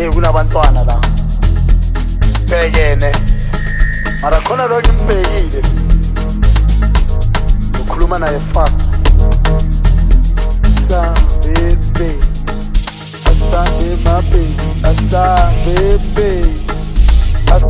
kunabantwana la bhekene mara khona lo ngimbhekile ukhuluma naye fast sa baby asa my baby asa baby asa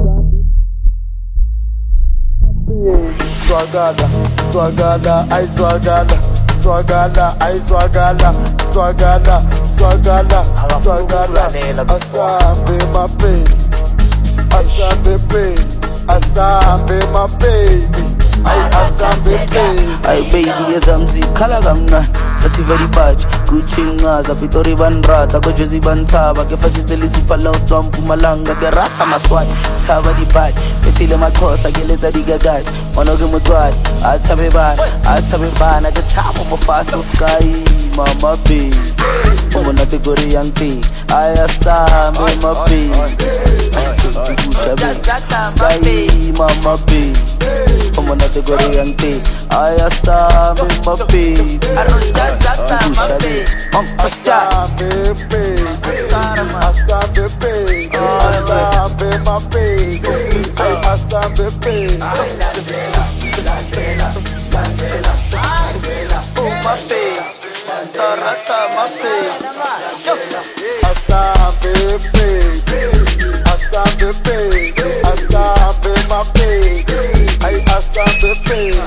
swagala swagala ay swagala swagala ay swagala swagala swagala swagala asambe my baby asambe baby asambe my baby ay asambe baby ay baby yazamzi khala kamnandi sathi very bad kuchingaza pitori banrata ko Jozi bantaba ke fasiteli siphala utswa Mpumalanga ke rata maswati thaba di bad betile makhosa ke letsa digagazi mono ke motwadi athabe bana ke thabo mo faso sky mama baby umona te gore yang te ayasambe my baby sky mama baby umona te gore yang te ayasambe my baby asambe baby asambe baby asambe my baby asambe baby Tarata mape asambe baby asambe baby asambe my baby ay asambe baby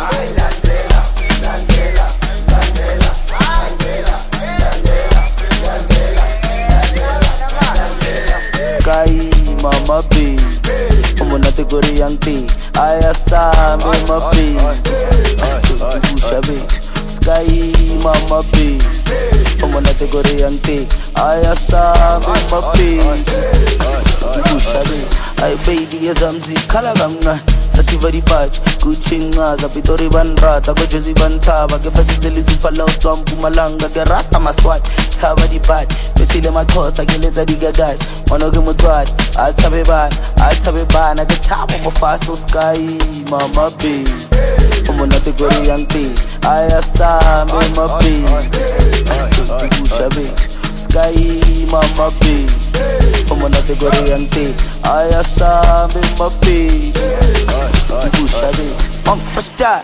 Sky mama baby umona te gore yang te ayasambe my baby asubusha baby Sky mama baby umona te gore yang te ayasambe my baby asubusha baby ay baby yazamzi khala kamnandi sathi very bad kuchingaza pitori banrata ko Jozi bantaba ke fasiteli siphala utswa Mpumalanga ke rata maswati thaba di bad betile makhosa ke letsa digagazi mono ke motwadi athabe bana ke thabo mo faso sky mama baby umona te gore yang te ayasambe my baby asubusha baby Sky mama baby umona te gore yang te ayasambe my baby asubusha baby first time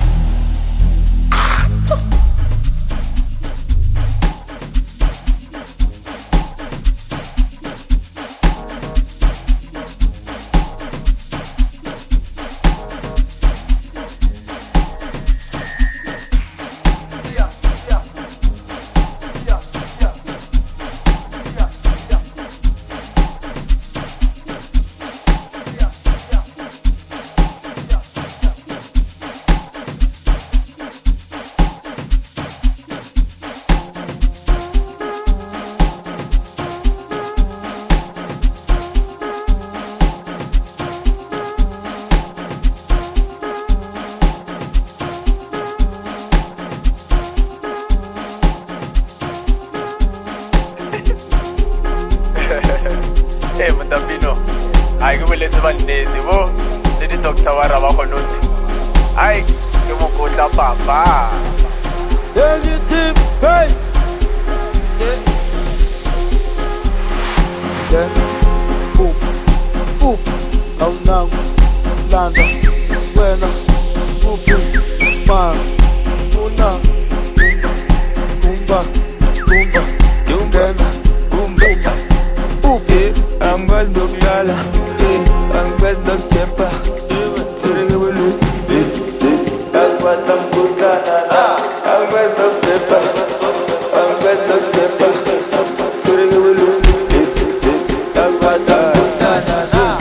Mutapino, ay kumeleze bandezi bo, leti Dr. Wara bakhonoti. Ay, ke mokotla papa. negative face yeah boop boop au now landa wena boop man funa kumba yungena kumba boop I'm going to Glala, I'm going to Chepa, Sitting with Lucy, that's what I'm good at. I'm going to Chepa, I'm going to Chepa, Sitting with Lucy, that's what I'm good at.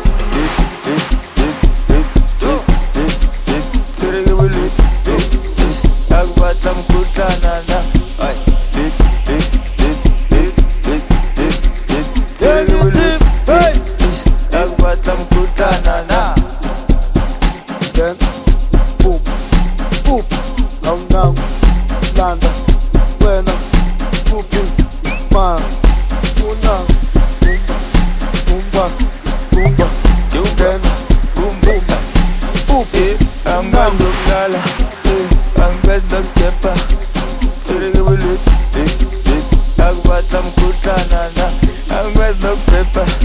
Sitting with Lucy, that's what I'm good at. then boop boop au now landa wena boop man funa kumba yungena kumba boop I'm going to Glala, I'm going to Chepa, Sitting with Lucy, that's what I'm good at. I'm going to Pepper.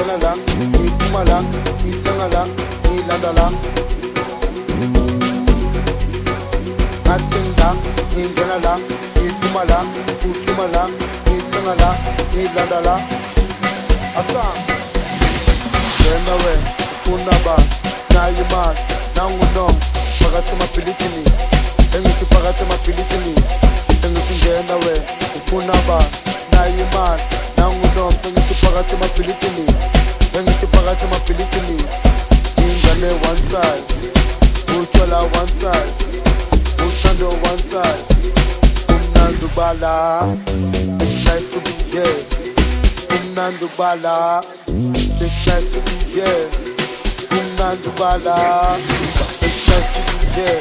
ngingena la ngiphuma la ngithenga la ngilanda la ngathini la ngingena la ngiphuma la ngithuma la ngithenga la ngilanda la asa wena wena ufuna ba nayo imali nangunomzi phakathi emabhilidini engithi phakathi emabhilidini engithi ngena wena ufuna ba nayo imali nangunomzi engithi phakathi emabhilidini engithi phakathi emabhilidini ingane one side utshwala one side uthando one side umnandi ubala it's nice to be here umnandi ubala it's nice to be here umnandi ubala it's nice to be here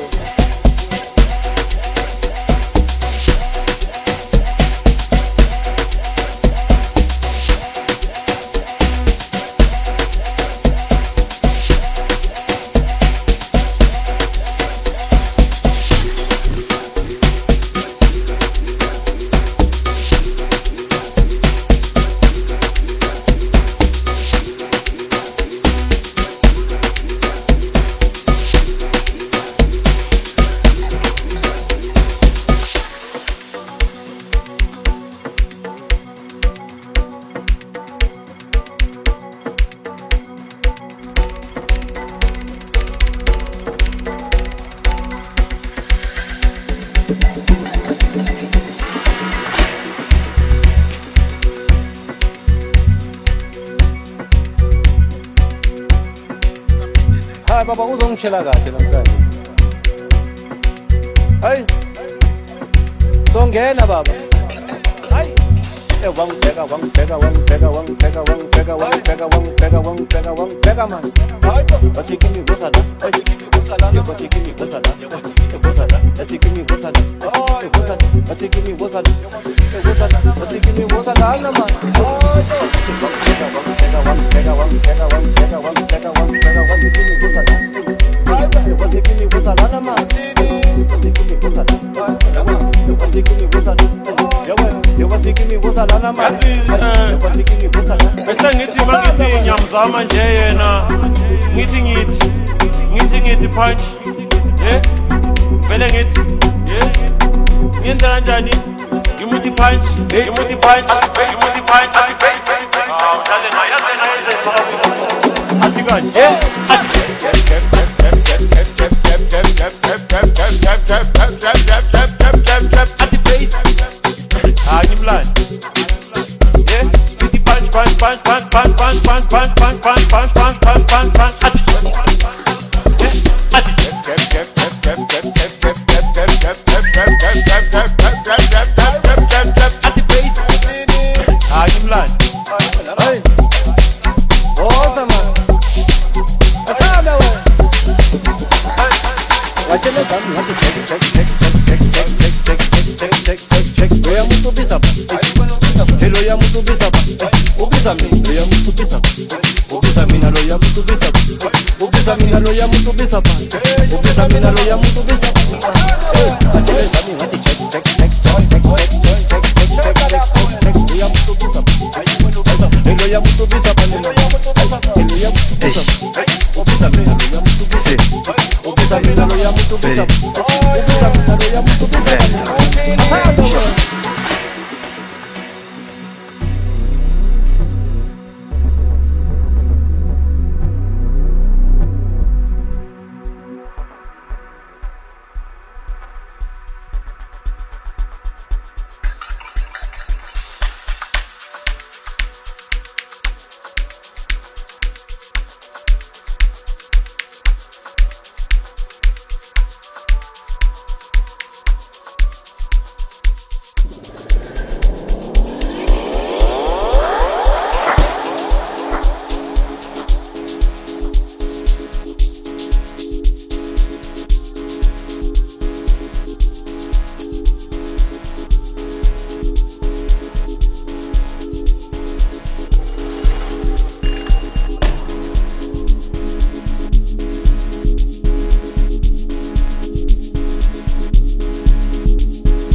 baba uzongitshela kahle namhlanje hayi songena baba hayi wangibheka man but you give me gosala but you give me gosala but you give me gosala but you give me gosala but you give me gosala man bese ngithi mangithi ngiyamzama nje yena ngithi punch vele ngithi ngiyenza kanjani ngimuthi punch dale nayaze athi kanje athi base ngimlani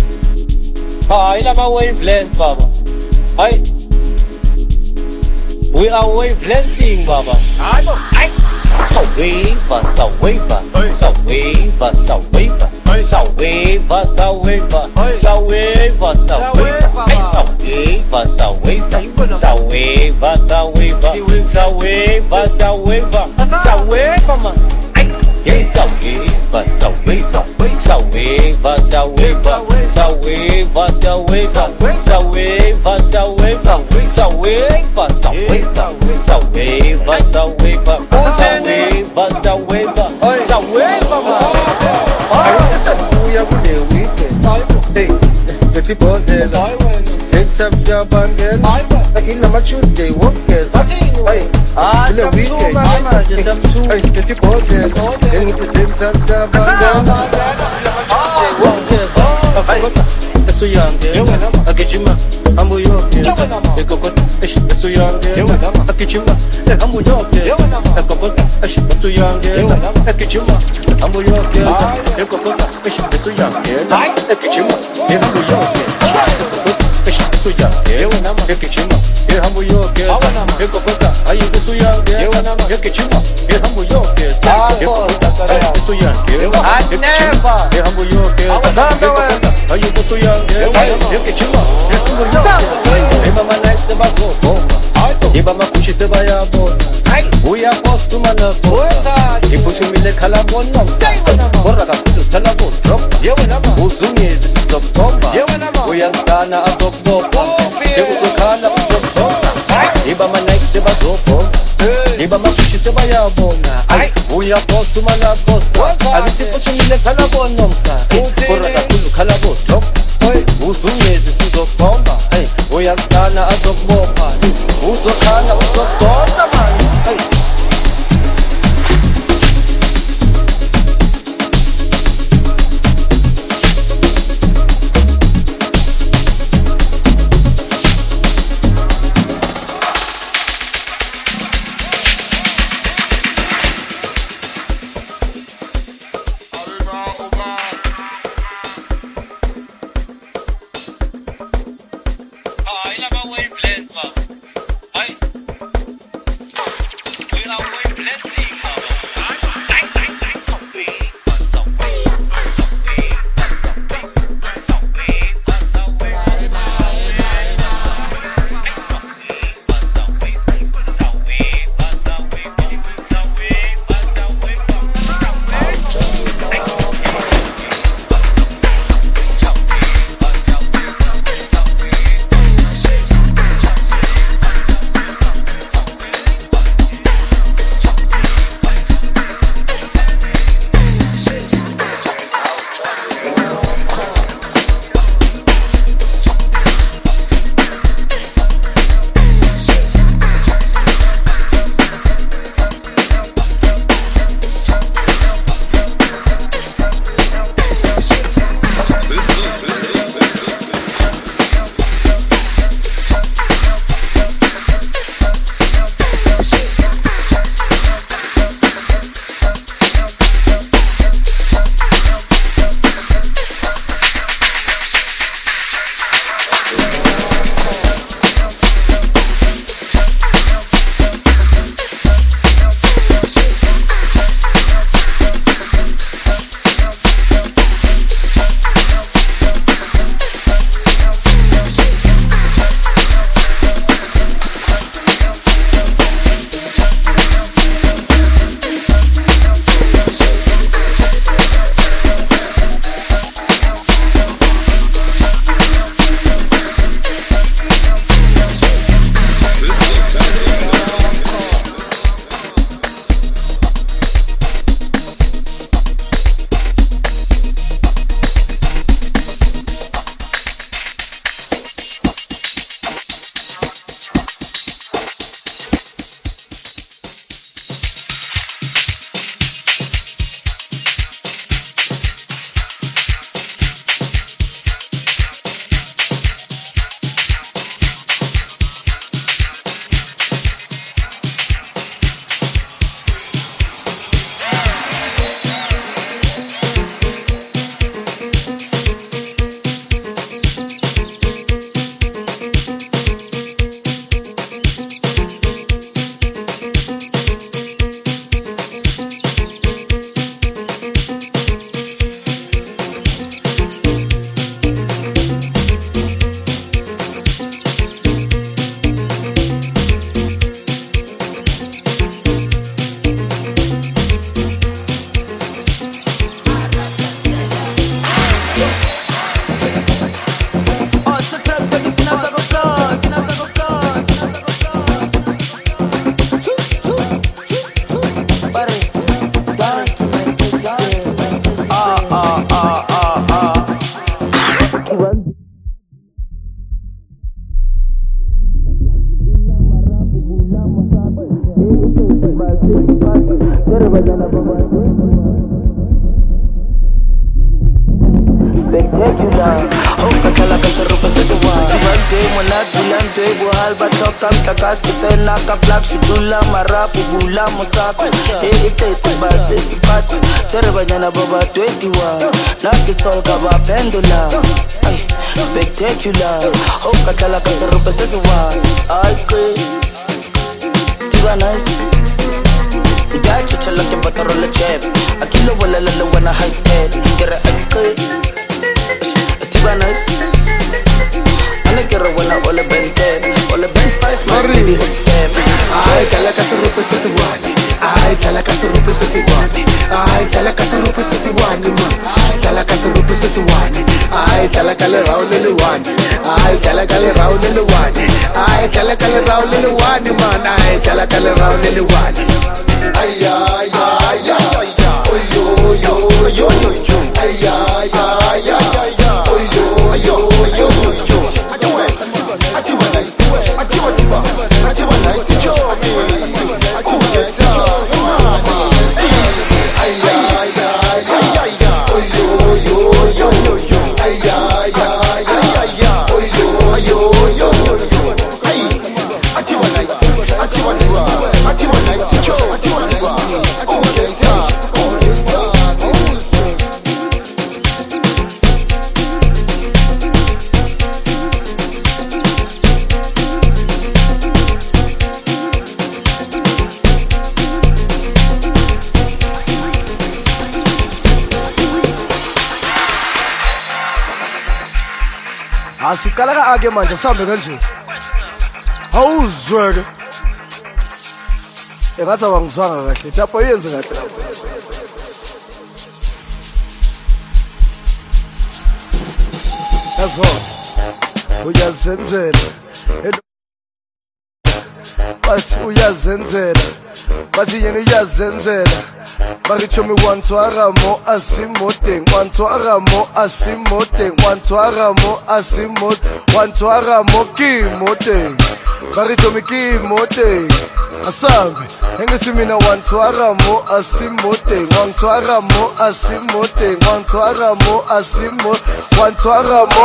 Hayi lama wavelength baba. Hayi. We are wavelengthing, Baba. Sawiva, sawiva, sawiva, sawiva, sawiva, sawiva, sawiva, sawiva, sawiva, sawiva, sawiva, sawiva, sawiva, sawiva, man. Yeah, sawiva, sawiva, sawiva, sawiva, sawiva, sawiva, sawiva, sawiva, sawiva, sawiva, sawiva, sawiva, Uya kule weekend. Hey, dirty bordela. Set up your bangela. Ila ma Tuesday workers. Hey, kule weekend. Hey, dirty bordela. Then we set up your bangela. So young, I get you, I'm with you. The coconut, so young, I get you, I'm with you. The coconut, so young, I get you, I'm with you. The coconut, so young, I get you, I'm with you. So young, I get you, I'm with you. The coconut, I use so young, I get you, I'm with you. So young, I never, I'm with you. Are you so young? Get you up. Mama nice to back home. Mama push the buyer board. We are forced to manako. If you will let Calabon, or a couple Calabon drop. Uzum is October. We are Ghana out of Boba. There was a Ghana out of Boba. Mama nice to back home. Mama push the buyer board. We are forced to manako. I will see you let Calabon, or a couple Calabon drop. Uzungezi sizokhomba hey uyakhana azokubopha uzokhana uzokubopha manje hey Spectacular, oh katala kasarupa sa duwa. Subante mo na dulante, buhal ba tokam takas kita naka-flap sidula marapu bula mo sapi. Ite tiba sesipati, terbanya na baba 21. Nakisol ka ba pendula? Ay, spectacular, oh katala kasarupa sa duwa. Ay kay, tiba nice. Tiga chuchala ke bataro la chep, akilo wala lalawa na high tech. Kira ay kay. Nice. I get a winner, all a bent 10, all a bent 5, Marie. I tell a Casarupa Sasiwani. I tell a Casarupa Sasiwani. I tell a Casarupa Sasiwani. Tell a Casarupa Sasiwani. I tell a Calarao Liliwani. I tell a Calarao Liliwani. I tell a Calarao Liliwani, man. I tell a Calarao Liliwani. Ay, ay, ay, ay, oh, yo, yo, yo, yo. Ay, ay, ay, ay, ay. Asikala ka age manje sambe kanje. Awuzweke. Engathi awangizwanga kahle. Lapho yenze kahle lapho. Yazo. Uyazenzela. Bathi uyazenzela. Bathi yena uyazenzela. Barichomi wantswaramo asimoteng wantswaramo asimoteng wantswaramo asimot wantswaramo kimoteng Barichomi kimoteng asambe engithi mina wantswaramo asimoteng wantswaramo asimoteng wantswaramo asimot wantswaramo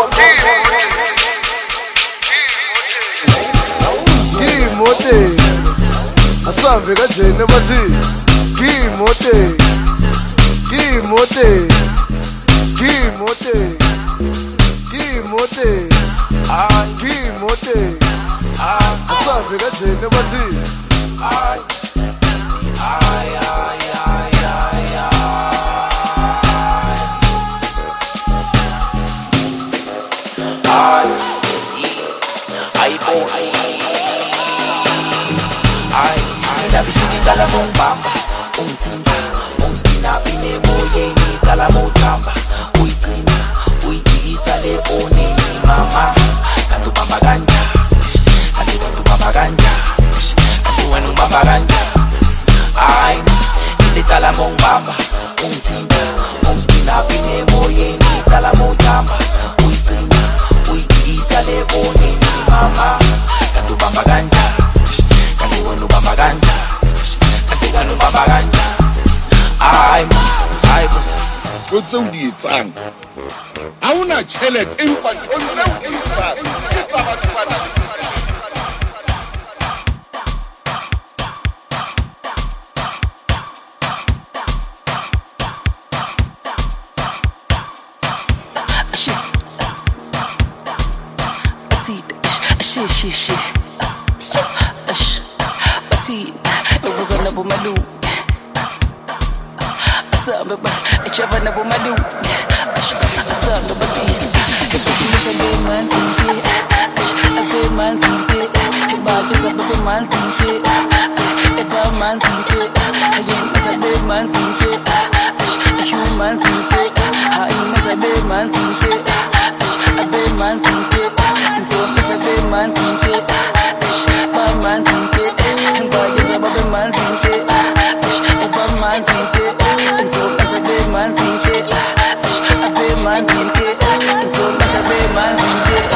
kimoteng asambe kanjeni bathi Kimote, Kimote, Kimote, Kimote, Kimote, asambe kanjeni bathi ay ay ay ay ay ay ay boy ay nabisikala mong bamba Untimba, unspina pine moye ni kala motamba Uitina, uitigisa le one ni mama Kantu bamba ganja, kantu bamba ganja Kantu wenu bamba ganja Ay, nile tala mong bamba Untimba, unspina pine moye ni kala motamba Uitina, uitigisa le one ni mama Kantu bamba ganja, kantu wenu bamba ganja Kantu bamba ganja I'm o tseo di etsang ha una tšhelete empa o tseo e etsang ke tsa batho ba nang it was a number my dude. It's your number my dude. I saw the body. It's a big man, see it. A big man, see it. His body is a big man, see it. A dumb man, see it. Again, it's a big man, see it. A human, see it. I'm a big man, see it. A big man, see it. And so it's a big man, see it. Bad man, see it. And so it's a big man, see it. A bad man, see it. And so it's a big man, see it. A big man, see it. And so it's a big man, see it.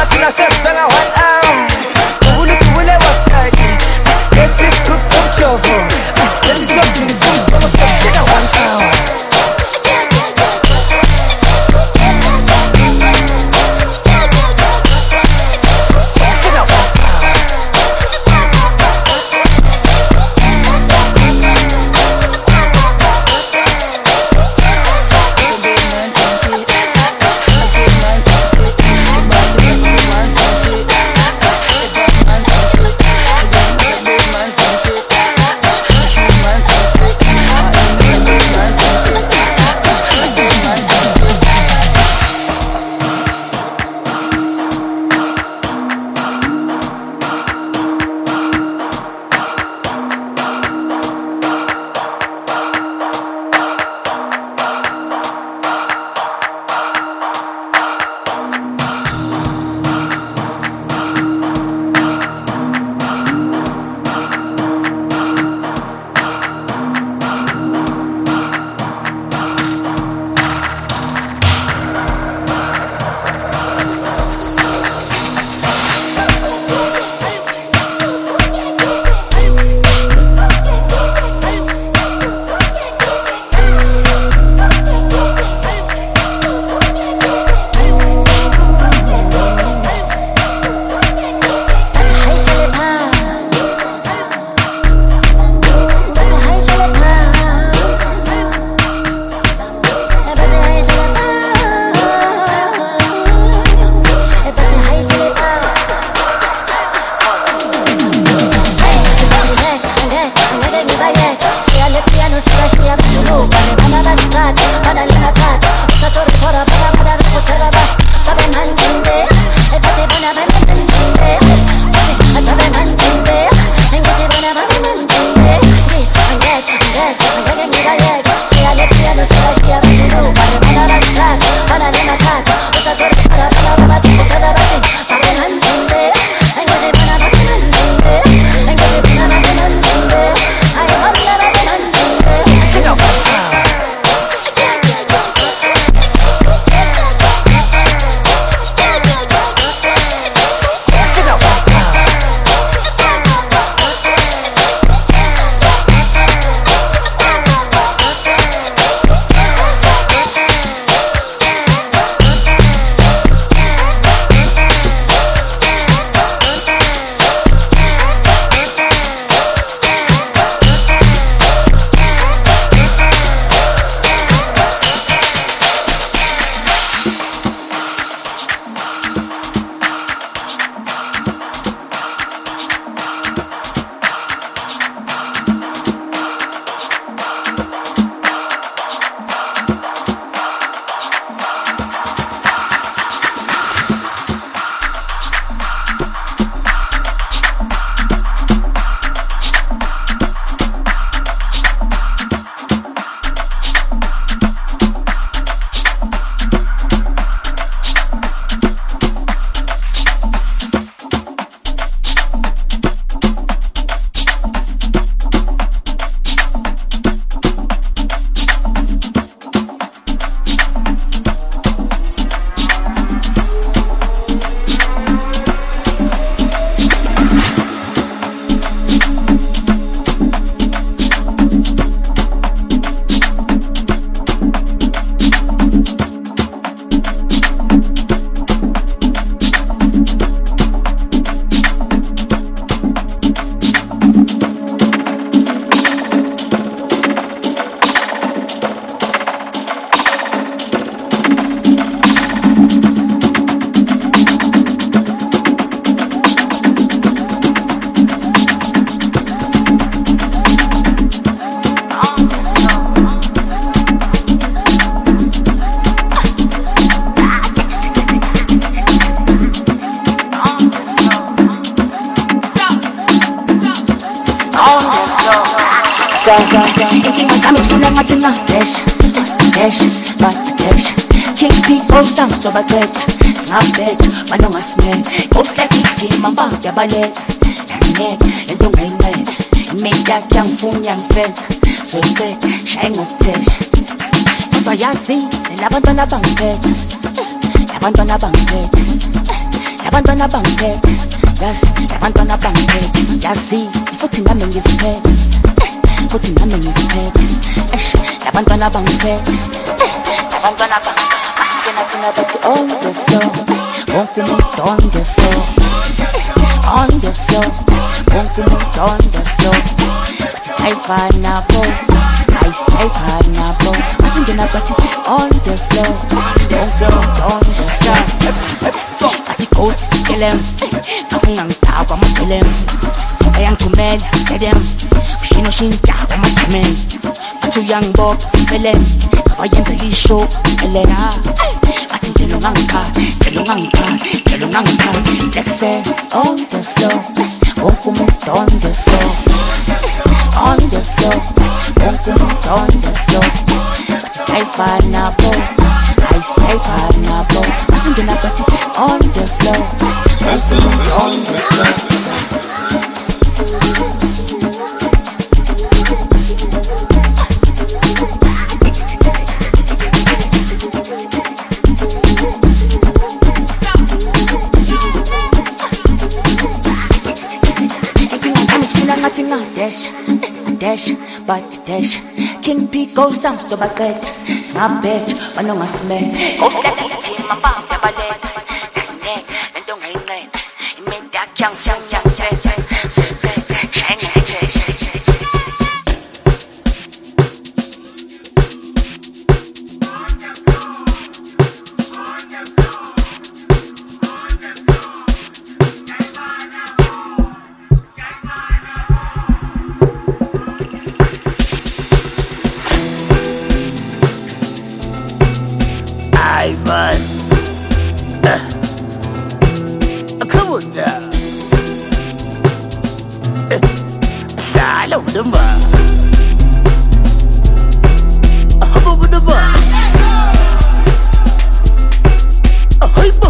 thina sesibhenga one hour ubulukubule wasaki lesisithuthu somjovo lesisiyojinisa umjovo sesibhenga one hour I'm feeling much in my flesh, but cash. King people some so bad, snap it, man on my smell. Go step in my back, your ballet, and don't bring it. Make that young fool, young friend, so sick, shine of tish. If I see, then I want to bank it. I want to bank it. I want Labantwana bangiphethe, yazi, labantwana bangiphethe, yazi, futhi nami ngiziphethe, futhi nami ngiziphethe, labantwana bangiphethe, labantwana bangiphethe, masingena thina bathi on the floor, wonke umuntu on the floor, on the floor, wonke umuntu on the floor, bathi jayiva nabo, ayisijayiva nabo, masingena bathi on the floor, wonke umuntu on the floor. Go to skill him, nothing on top of my film. I am too mad, get him. She no shin top of my man. Too young boy, feeling. I am the show, Elena. I think the long part, let's say on the floor, won't come on the floor, on the floor, won't come on the floor. But I find now, I stay fine now, I'm thinking about it on the floor. Let's go. Dash, King P goes some so bad. Snap bitch, I know my smell. Go step in the gym, my pop, my leg. And don't hang it. Make that young, come on now. Shallow the man. Hum over the man. A hyper.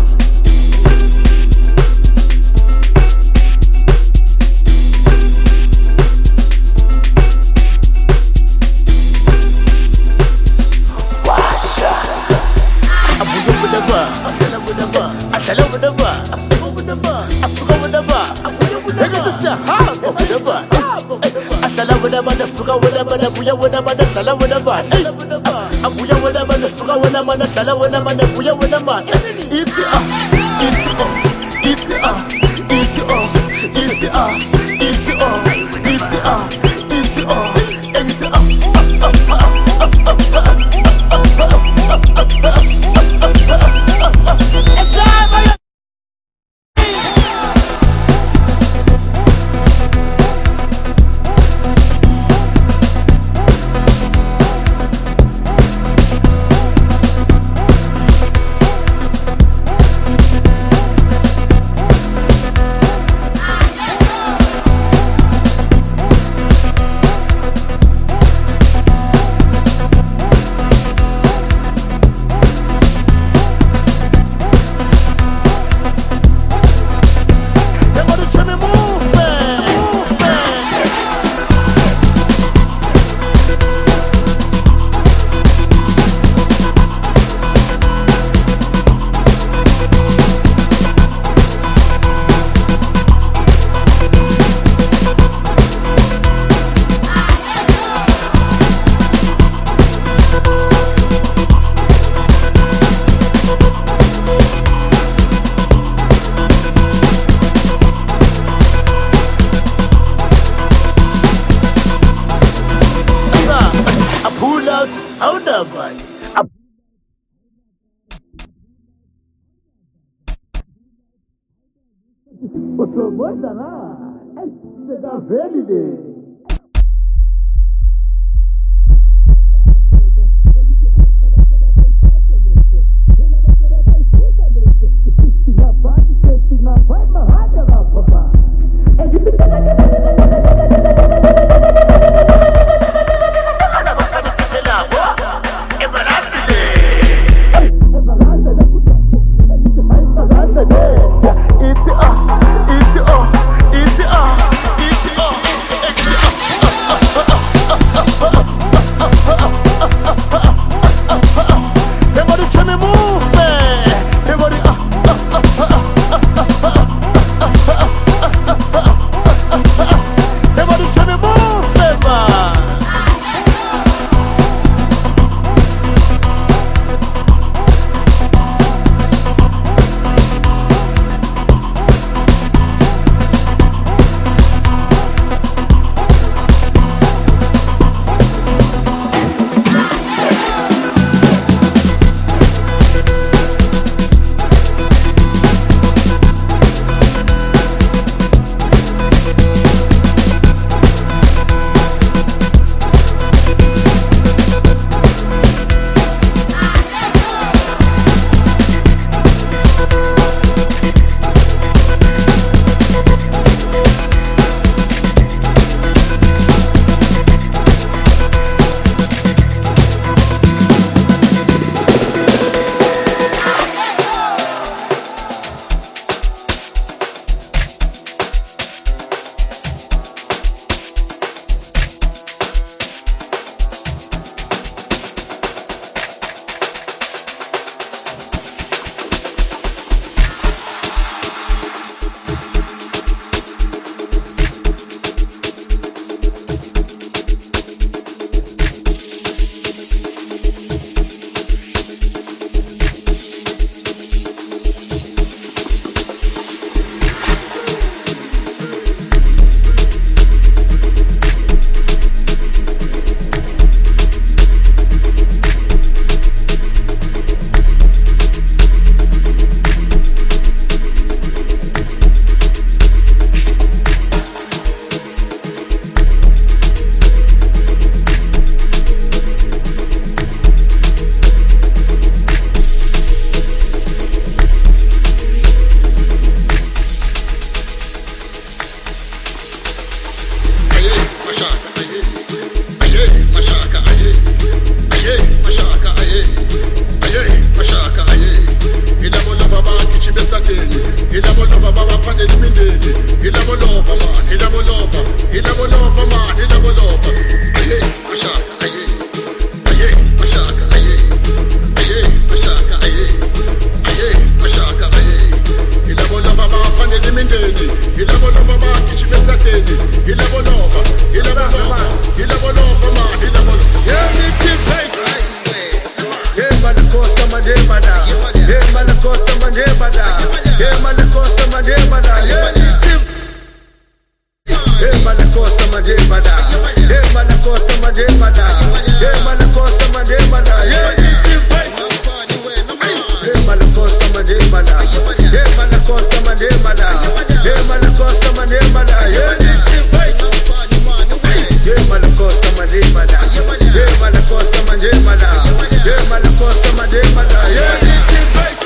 It's Ilabolova baba pane limindeni. Ilabolova man, ilabolova, ilabolova man, ilabolova. Aye, mashaka, aye, aye, mashaka, aye, aye, mashaka, aye, aye, mashaka, aye. Ilabolova baba pane limindeni. Ilabolova baba kichimestrateni. Ilabolova, ilabolova, ilabolova man, ilabolova. Yeah, it's in place. Yeah, man, the cost of my day, man. Yeah, man, the cost of my day, man. Yeah, man, the cost of my day, man. Yeah, it's in. Yeah, man, the cost of my day, man. Yeah, man, the cost of my day, man. Yeah, man, the cost of my day, man. Yeah, it's in place. Yeah, man, the cost of my day, man. Yeah, man, the cost of my day, man. Yeah, man, the cost of my day, man. Yeah, it's in place. Yeah, man, the cost of my day, man. Yeah, man, the cost of my day, man. Yeah, man, the cost of my day, man. Yeah, it's in place.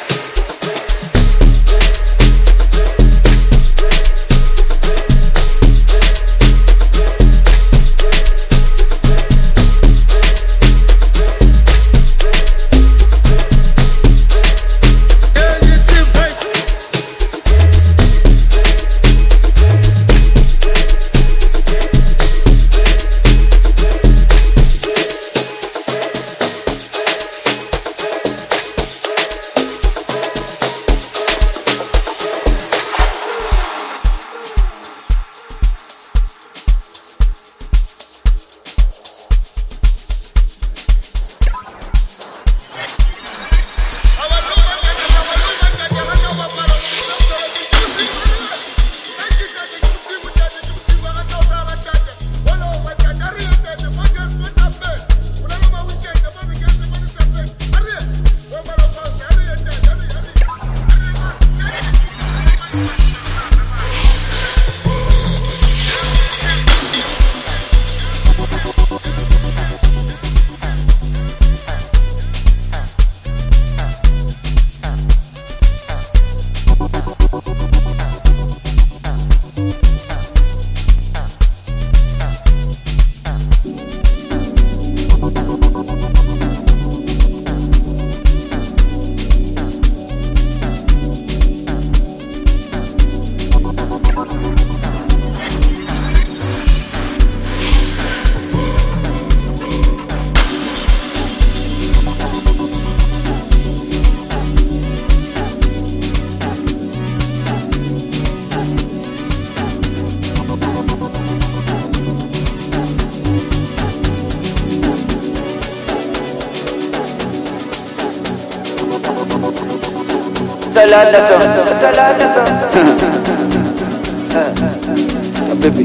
Baby.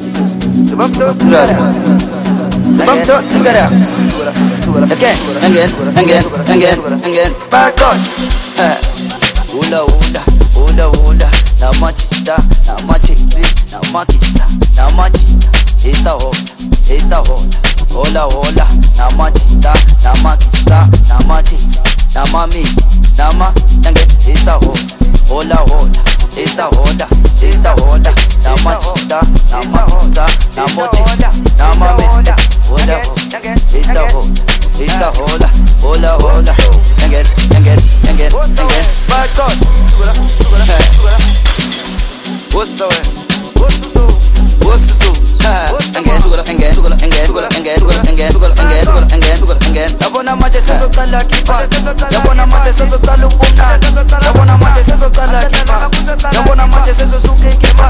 Sebab tu sekarang. Again. Bagus. Ula. Nama cinta, nama cinta, nama kita, nama cinta. Ita hola. Nama cinta, nama kita, nama cinta, nama mi, nama again. Ita hola. Ita hola. Nama cinta, nama kita, nama cinta, nama mi. Ita hola. Again. Bagus. What's the way? Yabona manje sezoqala kipa. Yabona manje sezoqala ukubona. Yabona manje sezoqala kipa. Yabona manje sezosuke kipa.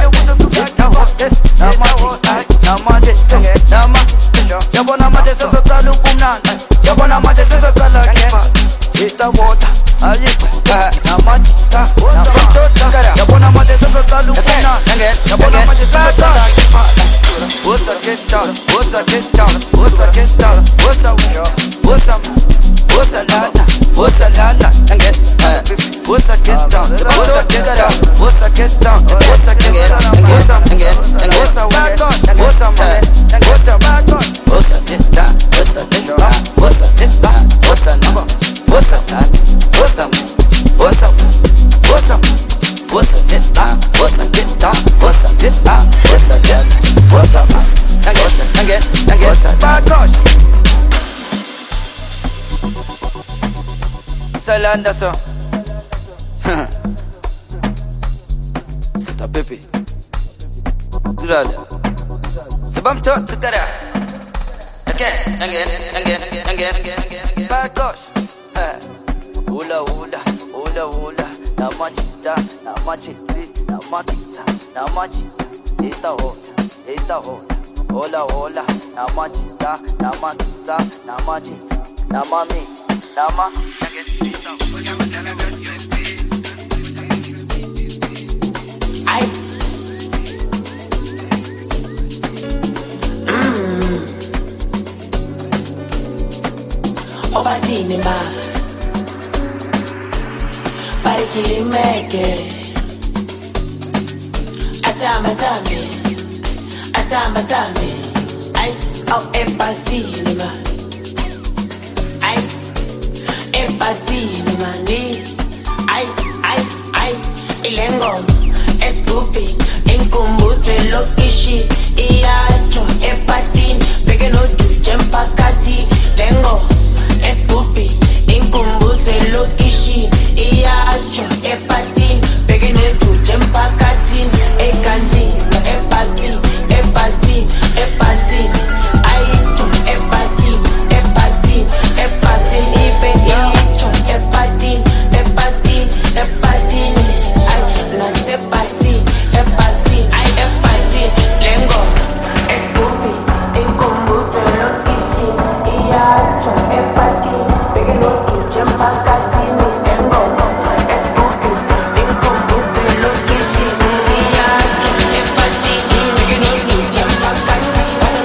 Yabona manje sezoqala ukubona. Yabona manje sezoqala kipa. Ita water, ayikwa, namajita, namachota. Yabona manje sezoqala ukubona. Yabona manje sezoqala kipa. What's a get down? What's a lana? What's a lana? Again, what's a get down? What's a get down? What's a get down? What's a get down? Again, what's a back on? What's a man? What's a back on? What's a get down? What's a get down? What's a get down? What's a number? What's a time? What's a get down? What's a get down? What's a get down? What's a get down? What's up? Again. Bagosh. Salanda so. Sita Pepe. Durada. Sebam tot sekarang. Again. Bagosh. Ula. Namachita. Ita hoda. Hola. Namachita. Namami. Nama. Obatini ma Barikilimeke Asamba Ay, oh, epasini ma Ay, epasini ma ni Ay, ilengoma Eskupi, inkumbuze lokishi Iyacho, epatini Peke no juje mpakati Lengo Eskupi, inkumbuze lokishi Iyacho, epatini Peke no juje mpakati Ekanzisa, epatini Aicho, epatini Ipe, icho, epatini Ay, no sepatini, ay, epatini Lengo, eskupi, inkumbuze lokishi Iyacho, epatini Peke no juje mpakati Lengo, eskupi, inkumbuze lokishi Iyacho, epatini Peke no juje mpakati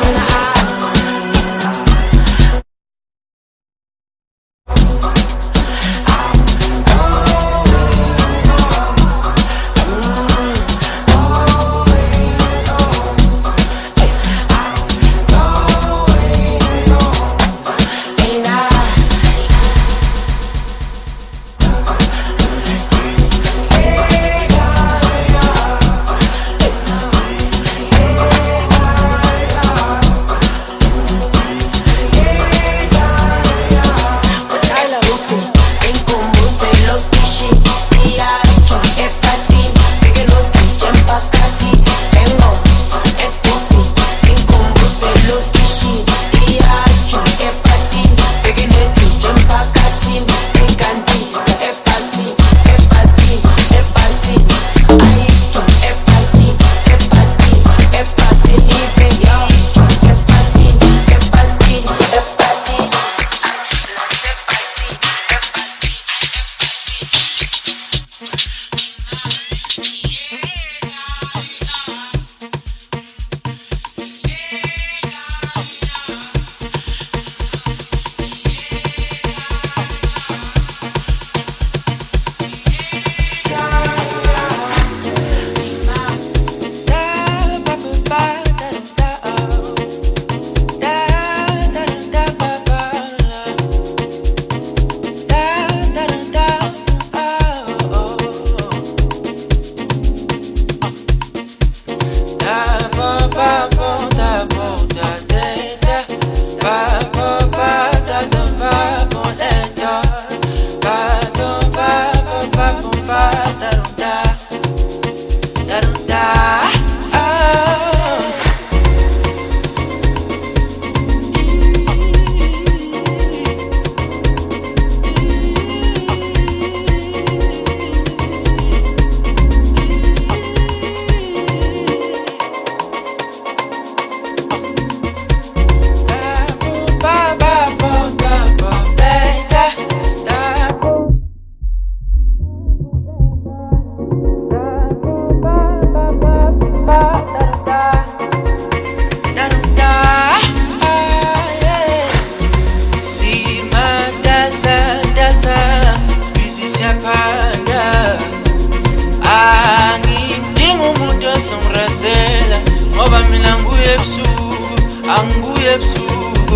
Anguye busuku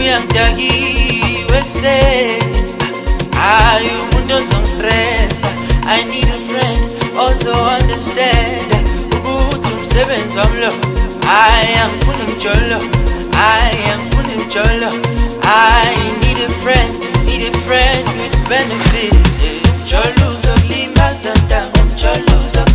uyangidakiwe ekuseni hayi umuntu ozongistressa. I need a friend also understand ukuthi umsebenzi wami lo angifuni mjolo, angifuni mjolo. I need a friend with benefit. Mjolo uzokulimaza ntanga, mjolo